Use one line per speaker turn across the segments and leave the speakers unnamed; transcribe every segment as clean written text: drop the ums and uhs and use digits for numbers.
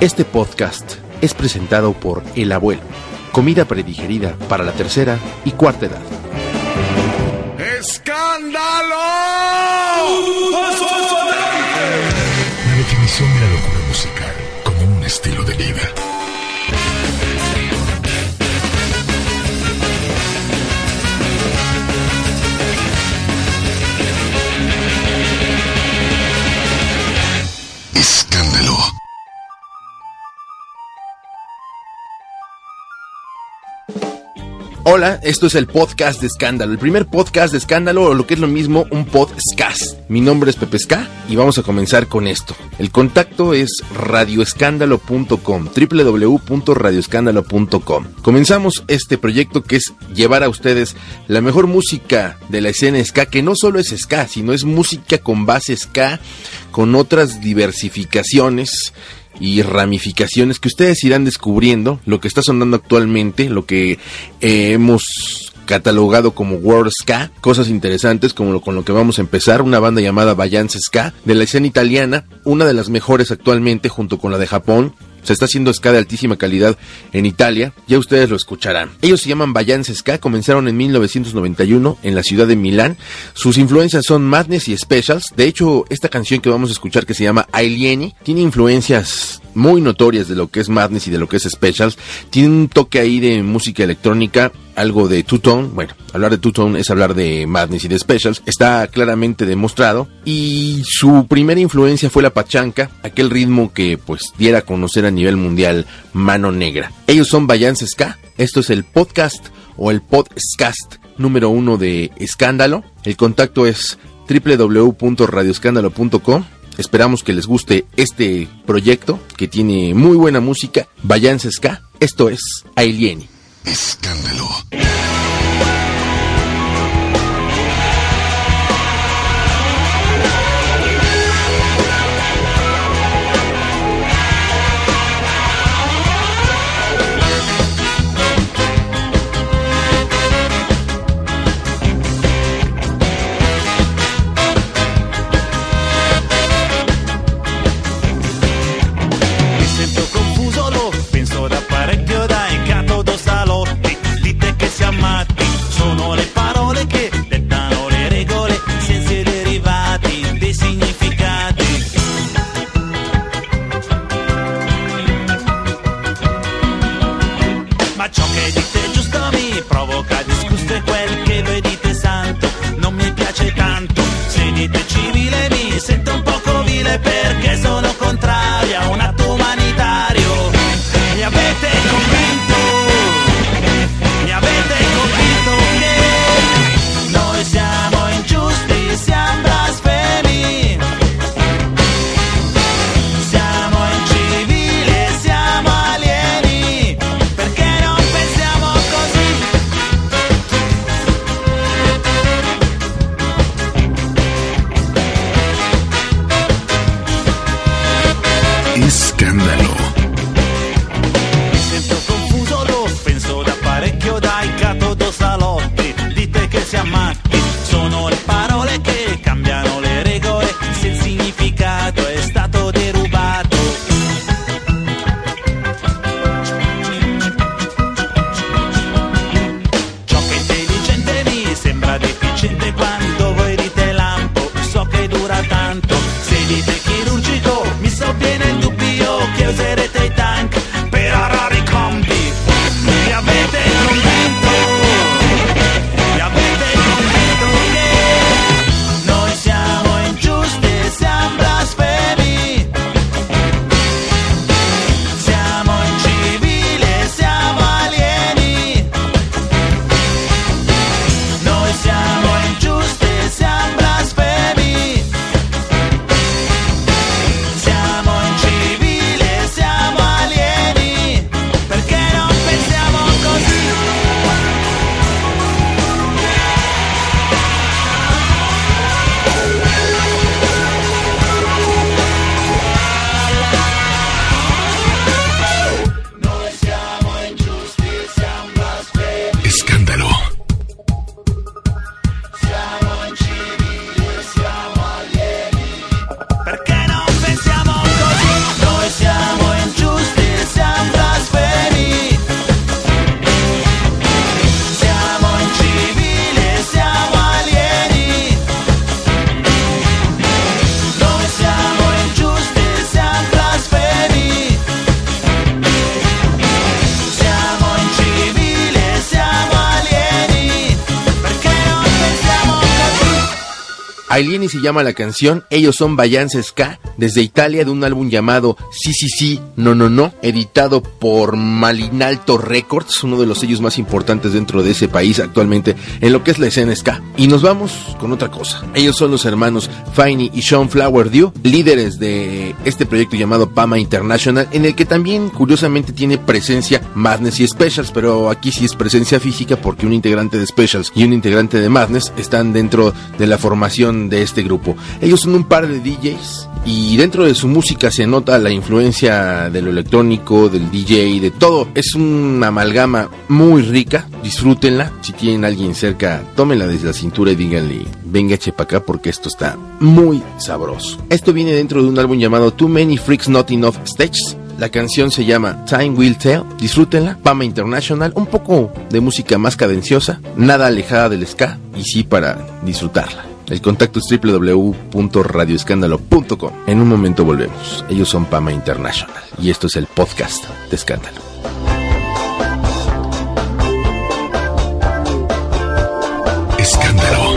Este podcast es presentado por El Abuelo, comida predigerida para la tercera y cuarta edad.
¡Escándalo!
La definición de la locura musical como un estilo de vida. Escándalo.
Hola, esto es el podcast de Escándalo, el primer podcast de Escándalo, o lo que es lo mismo, un podcast. Mi nombre es Pepe Ska y vamos a comenzar con esto. El contacto es radioescándalo.com, www.radioescándalo.com. Comenzamos este proyecto que es llevar a ustedes la mejor música de la escena ska, que no solo es ska, sino es música con base ska, con otras diversificaciones y ramificaciones que ustedes irán descubriendo. Lo que está sonando actualmente, lo que hemos catalogado como World Ska, cosas interesantes como con lo que vamos a empezar, una banda llamada Vayance Ska, de la escena italiana, una de las mejores actualmente junto con la de Japón. Se está haciendo ska de altísima calidad en Italia, ya ustedes lo escucharán. Ellos se llaman Vayance Ska, comenzaron en 1991 en la ciudad de Milán. Sus influencias son Madness y Specials. De hecho, esta canción que vamos a escuchar, que se llama Alieni, tiene influencias muy notorias de lo que es Madness y de lo que es Specials. Tiene un toque ahí de música electrónica, algo de two-tone. Bueno, hablar de two-tone es hablar de Madness y de Specials. Está claramente demostrado. Y su primera influencia fue la pachanca, aquel ritmo que pues diera a conocer a nivel mundial Mano Negra. Ellos son Vayance Ska. Esto es el podcast o el podcast número 1 de Escándalo. El contacto es www.radioescándalo.com. Esperamos que les guste este proyecto que tiene muy buena música. Vayance Ska. Esto es Alieni.
Escándalo.
Sono le parole che dettano le regole, sensi e derivati dei significati. Ma ciò che dite giusto mi provoca disgusto, e quel che voi dite santo non mi piace tanto. Se dite civile mi sento un poco vile, perché sono contrario a un atto umanitario. Mi avete convinto, mi avete convinto che noi siamo ingiusti, siamo blasfemi, siamo incivili e siamo alieni, perché non pensiamo così.
Escándalo.
Mi sento confuso, lo penso da parecchio, dai gatto do salotti, dite che siamo matti. Sono le parole che cambiano le regole, se il significato è stato derubato. Ciò che è intelligente mi sembra deficiente, quando voi dite lampo so che dura tanto. Se dite chirurgico mi sovviene il dubbio che userete i tank per arare i compi. Mi avete convinto, mi avete convinto
Alieni se llama la canción. Ellos son Bayance Ska, desde Italia, de un álbum llamado Sí, No, editado por Malinalto Records, uno de los sellos más importantes dentro de ese país actualmente en lo que es la escena ska. Y nos vamos con otra cosa. Ellos son los hermanos Finey y Sean Flower Dew, líderes de este proyecto llamado Pama International, en el que también curiosamente tiene presencia Madness y Specials, pero aquí sí es presencia física porque un integrante de Specials y un integrante de Madness están dentro de la formación de este grupo. Ellos son un par de DJs y dentro de su música se nota la influencia de lo electrónico, del DJ, de todo. Es una amalgama muy rica, disfrútenla. Si tienen a alguien cerca, tómenla desde la cintura y díganle, venga, eche pa' acá porque esto está muy sabroso. Esto viene dentro de un álbum llamado Too Many Freaks Not Enough Stages. La canción se llama Time Will Tell, disfrútenla. Pama International, un poco de música más cadenciosa, nada alejada del ska, y sí para disfrutarla. El contacto es www.radioescándalo.com. En un momento volvemos. Ellos son Pama International y esto es el podcast de Escándalo.
Escándalo.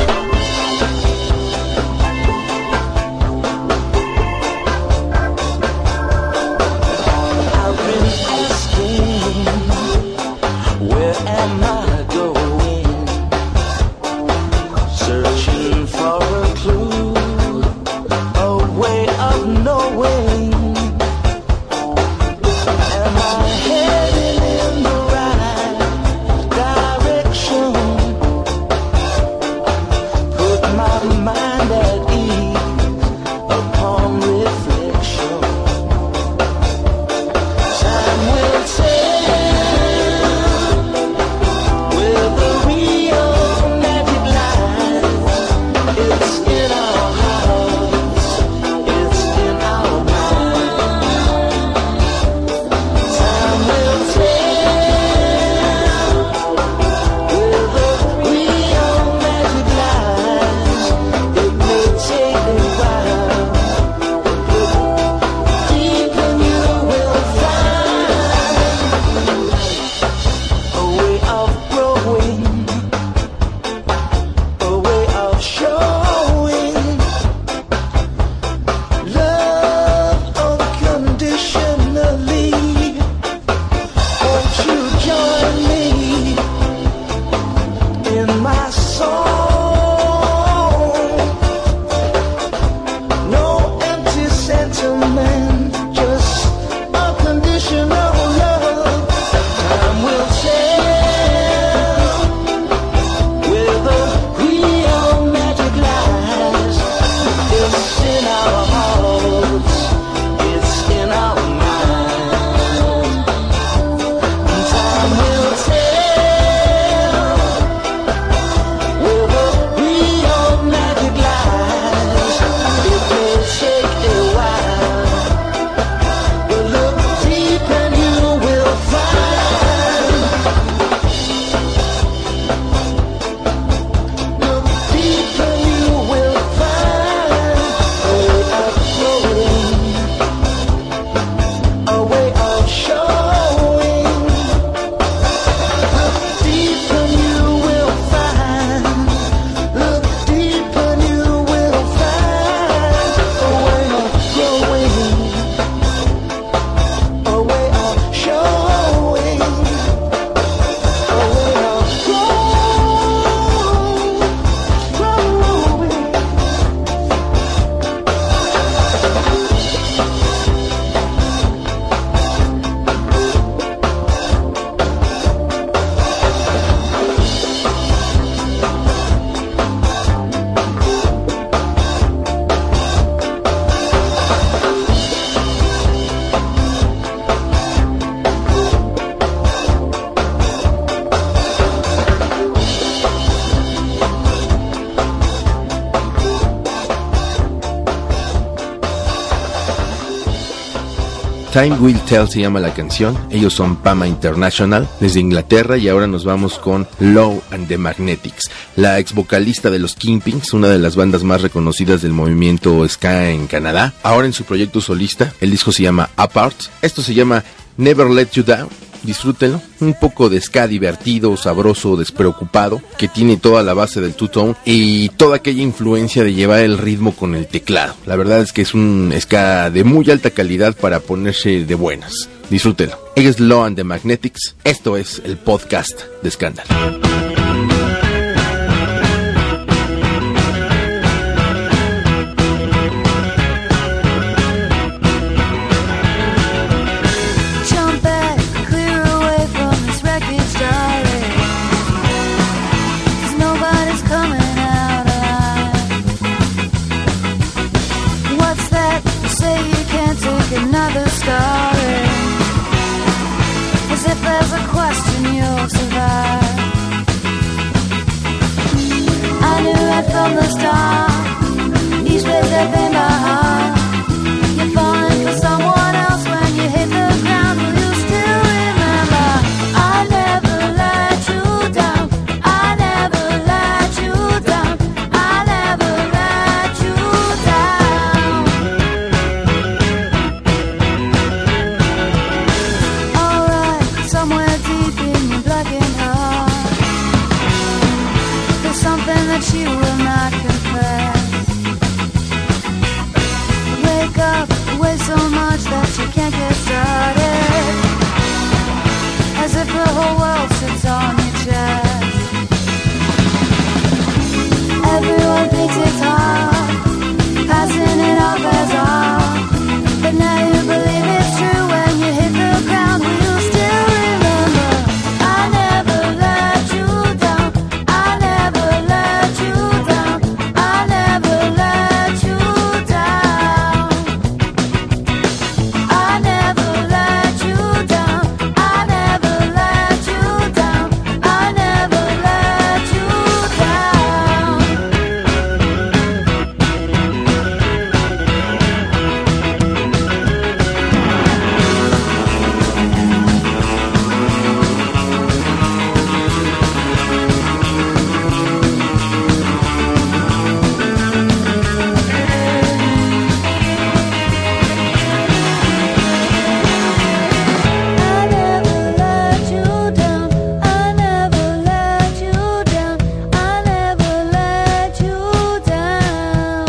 Time Will Tell se llama la canción. Ellos son Pama International desde Inglaterra y ahora nos vamos con Low and the Magnetics, la ex vocalista de los Kingpins, una de las bandas más reconocidas del movimiento ska en Canadá. Ahora en su proyecto solista, el disco se llama Apart. Esto se llama Never Let You Down. disfrútenlo. Un poco de ska divertido, sabroso, despreocupado, que tiene toda la base del two-tone y toda aquella influencia de llevar el ritmo con el teclado. La verdad es que es un ska de muy alta calidad para ponerse de buenas. Disfrútenlo. Es Law and the Magnetics. Esto es el podcast de Escándalo.
Another story, as if there's a question you'll survive. I knew right from the start, each place had been my heart. You're falling for someone else when you hit the ground. Will you still remember? I never let you down. I never let you down. I never let you down. Alright, somewhere deep in your blackened heart, there's something that you will not confess. Wake up, weigh so much that you can't get started, as if the whole world sits on your chest. Everyone thinks it's hard, passing it off as art, but now you believe it's true when you hit the ground. Will you still remember? I never let you down. I never let you down. I never let you down. I never let you down. I never let you down. I never let you down. I never let you down. I never let you down. I never let you down.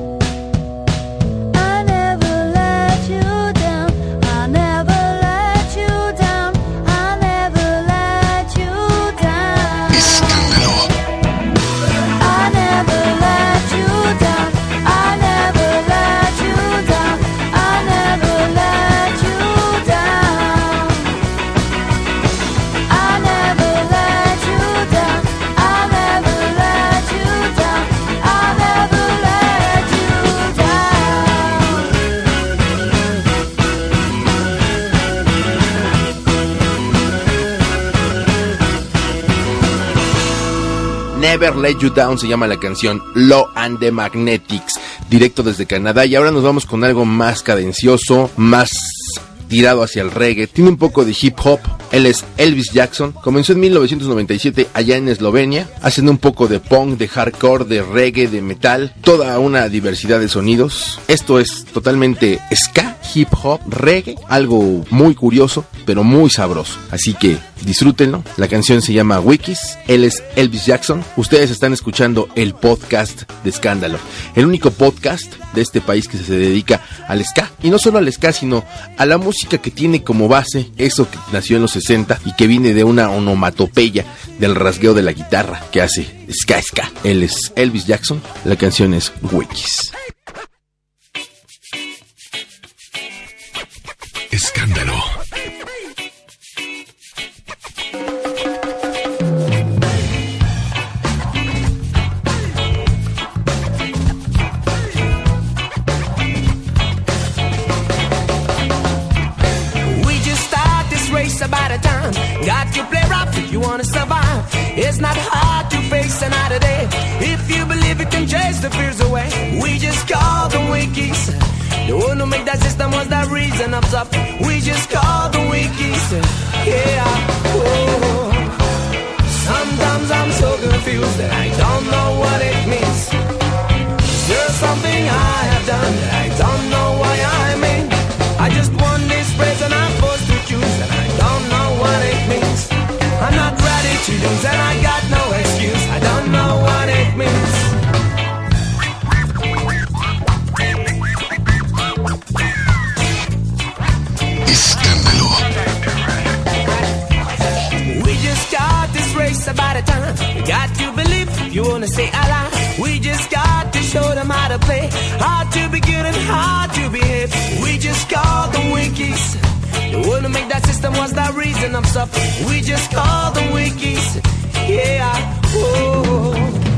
I never let you down. I never let you down. I never let you down.
Escándalo.
I never let you down. I never let you down. I never let you down. I never let you down. I never let you down. I never let you
Never Let You Down se llama la canción, Law and the Magnetics, directo desde Canadá. Y ahora nos vamos con algo más cadencioso, más tirado hacia el reggae. Tiene un poco de hip hop. Él es Elvis Jackson. Comenzó en 1997 allá en Eslovenia, haciendo un poco de punk, de hardcore, de reggae, de metal, toda una diversidad de sonidos. Esto es totalmente ska, hip hop, reggae, algo muy curioso, pero muy sabroso. Así que disfrútenlo. La canción se llama Wikis. Él es Elvis Jackson. Ustedes están escuchando el podcast de Escándalo, el único podcast de este país que se dedica al ska. Y no solo al ska, sino a la música que tiene como base eso que nació en los 60 y que viene de una onomatopeya del rasgueo de la guitarra que hace ska. Él es Elvis Jackson. La canción es Wikis.
Escándalo.
About a time, got to play rough if you wanna survive. It's not hard to face another day if you believe you can chase the fears away. We just call the wikis. The one who made that system was the reason of top. We just call the wikis. Yeah. Oh. Sometimes I'm so confused that I don't know what it means. Is there something I have done that I don't know why I'm in? I just want this praise and I'm forced to choose, and I don't know what wanna say a lot. We just got to show them how to play, how to begin and how to behave. We just call them Winkies. The one who make that system was the reason I'm suffering. We just call them Winkies. Yeah, oh.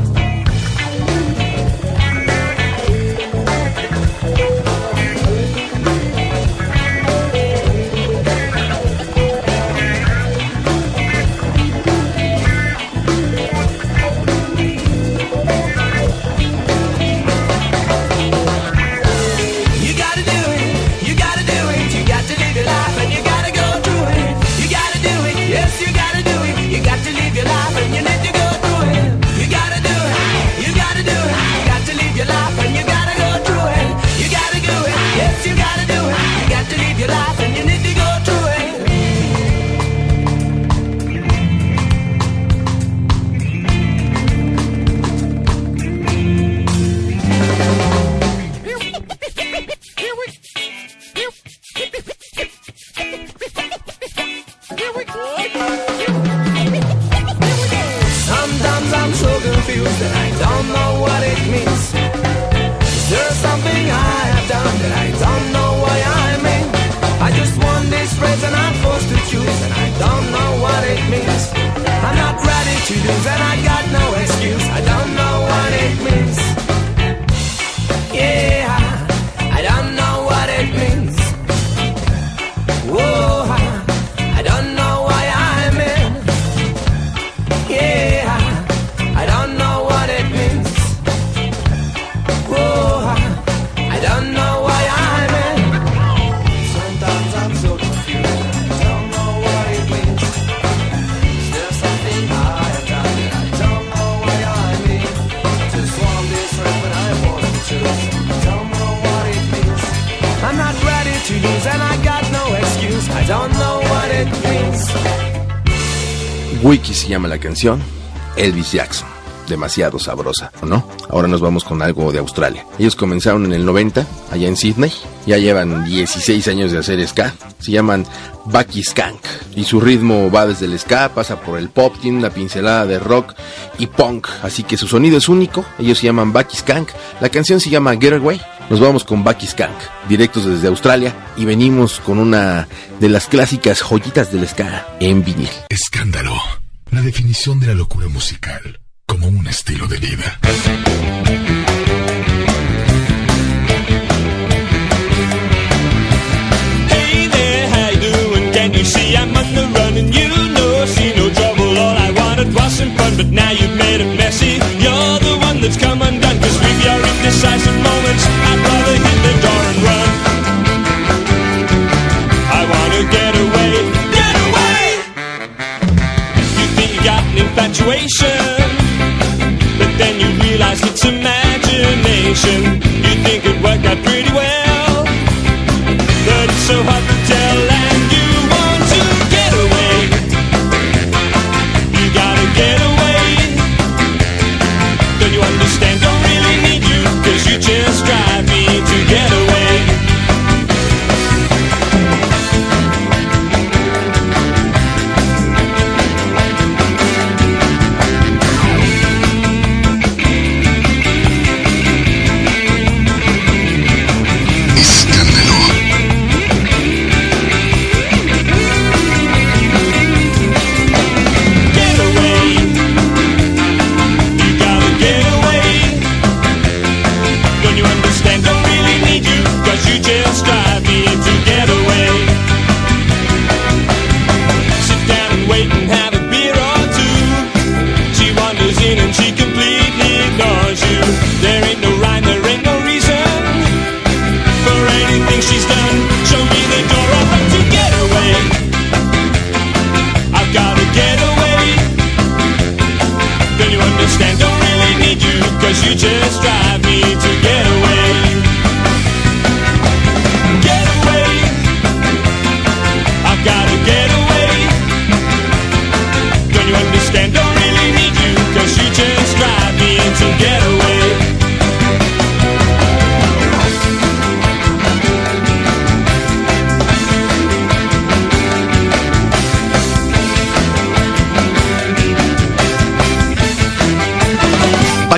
Wiki se llama la canción. Elvis Jackson, demasiado sabrosa, ¿o no? Ahora nos vamos con algo de Australia. Ellos comenzaron en el 90, allá en Sydney. Ya llevan 16 años de hacer ska. Se llaman Bucky Skunk. Y su ritmo va desde el ska, pasa por el pop, tiene una pincelada de rock y punk. Así que su sonido es único. Ellos se llaman Bucky Skunk. La canción se llama Getaway. Nos vamos con Bucky Skunk, directos desde Australia. Y venimos con una de las clásicas joyitas del ska en vinil.
Escándalo. La definición de la locura musical como un estilo de vida.
Hey there, how you doing? Can you see I'm on the run and you know see no trouble? All I wanted was some fun, but now you've made it messy. You're the one that's come undone, 'cause with your indecisive moments I'd rather hit the door and run. I wanna get away, get away. You think you got an infatuation, but then you realize it's imagination. You think it worked out pretty well, but it's so hard to tell, and you want to get away. You gotta get away. Don't you understand? Don't really need you, 'cause you just drive me to get away.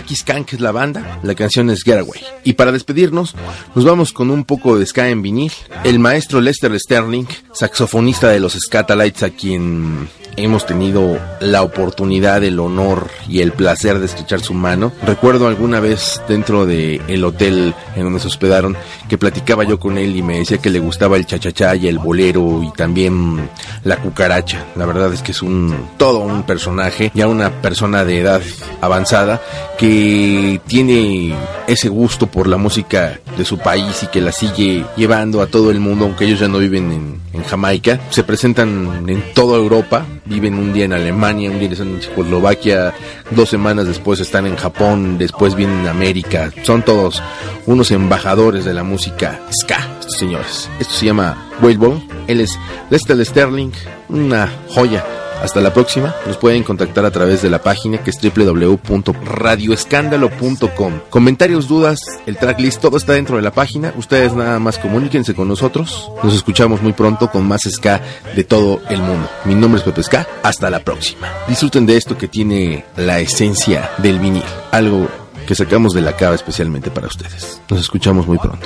Jackie Skank es la banda, la canción es Getaway. Y para despedirnos, nos vamos con un poco de ska en vinil. El maestro Lester Sterling, saxofonista de los Skatalites, a quien hemos tenido la oportunidad, el honor y el placer de estrechar su mano. Recuerdo alguna vez dentro del hotel en donde se hospedaron que platicaba yo con él y me decía que le gustaba el cha-cha-cha y el bolero y también la cucaracha. La verdad es que es todo un personaje, ya una persona de edad avanzada que tiene ese gusto por la música de su país y que la sigue llevando a todo el mundo, aunque ellos ya no viven en Jamaica. Se presentan en toda Europa, viven un día en Alemania, un día están en Checoslovaquia, 2 semanas después están en Japón, después vienen en América. Son todos unos embajadores de la música ska, estos señores. Esto se llama Whalebone. Él es Lester Sterling, una joya. Hasta la próxima. Nos pueden contactar a través de la página que es www.radioescándalo.com. Comentarios, dudas, el tracklist, todo está dentro de la página. Ustedes nada más comuníquense con nosotros. Nos escuchamos muy pronto con más ska de todo el mundo. Mi nombre es Pepe Ska. Hasta la próxima. Disfruten de esto que tiene la esencia del vinil. Algo que sacamos de la cava especialmente para ustedes. Nos escuchamos muy pronto.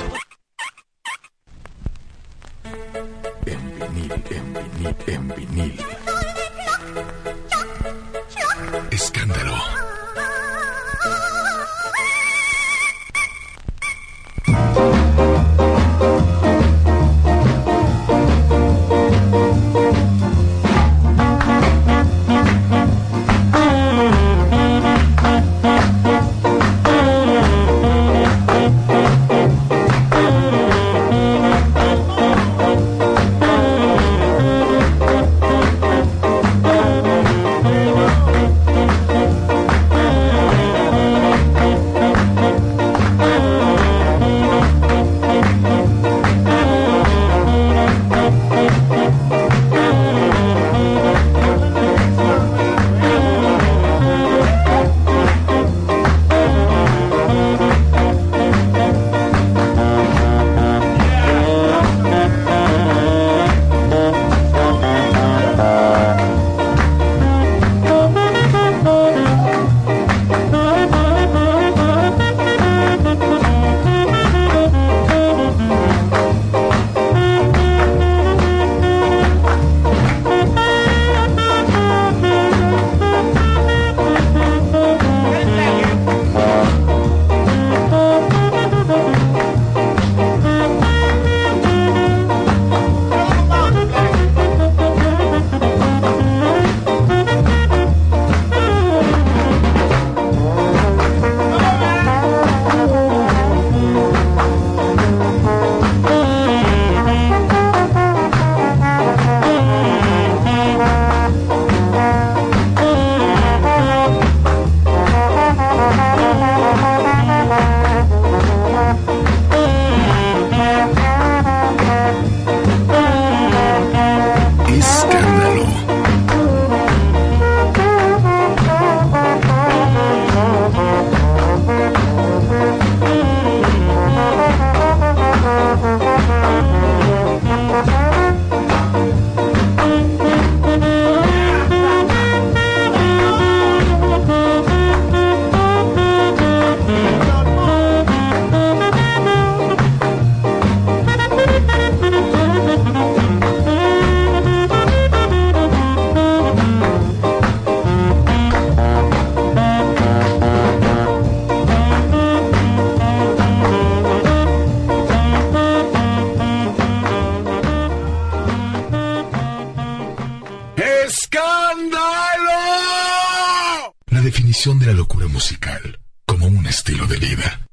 En vinil. Escándalo. ¡Escándalo! La definición de la locura musical como un estilo de vida.